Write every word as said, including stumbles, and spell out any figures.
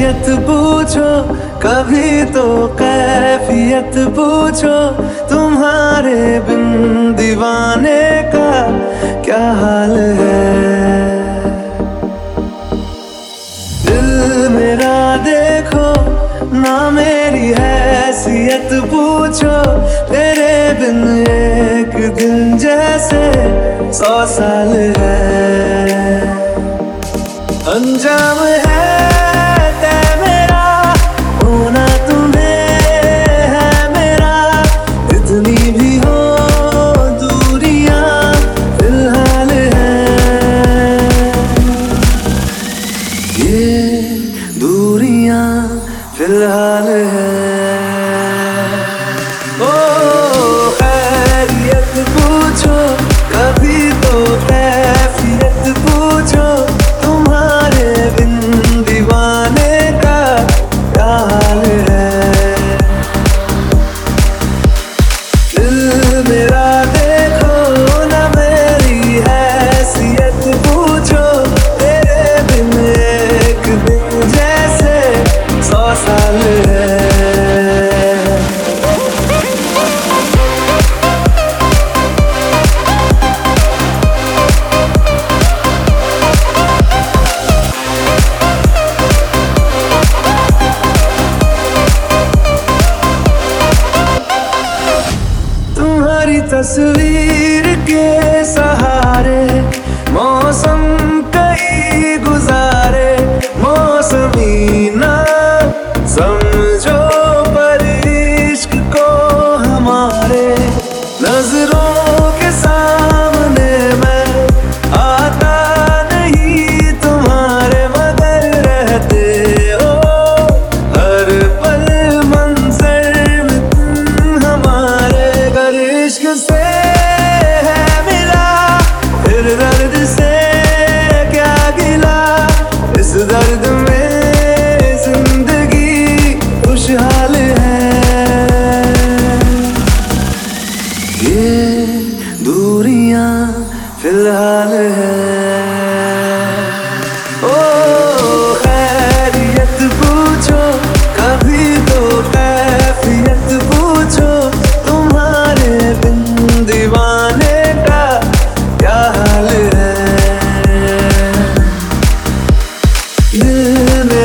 खैरियत पूछो, कभी तो कैफियत पूछो, तुम्हारे बिन दीवाने का क्या हाल है। दिल मेरा देखो ना, मेरी हैसियत पूछो, तेरे बिन एक दिन जैसे सौ साल है। अंजाम है तय मेरा, होना तुम्हें है मेरा, इतनी भी हो दूरियां फिलहाल है। ये दूरियां फिलहाल है। ओ खैरियत पूछो, कभी तो कैफियत पूछो, तुम्हारे बिन दीवाने का क्या हाल है। दिल मेरा देखो ना, मेरी हैसियत पूछो, तेरे बिन एक दिन जैसे सौ साल है। तुम्हारी तस्वीर के सहारे मौसम कई गुजारे, मौसमी ना समझो पर इश्क को हमारे, नजरों के सामने मैं आता नहीं तुम्हारे, मगर रहते हो हर पल मंजर में तुम हमारे। अगर इश्क से है मिला फिर दर्द से क्या गिला, इस दर्द में जिंदगी खुशहाल है। ये दूरियां फिलहाल है। ओ खैरियत पूछो, कभी तो कैफियत पूछो, तुम्हारे बिन दीवाने का क्या हाल है। दिल में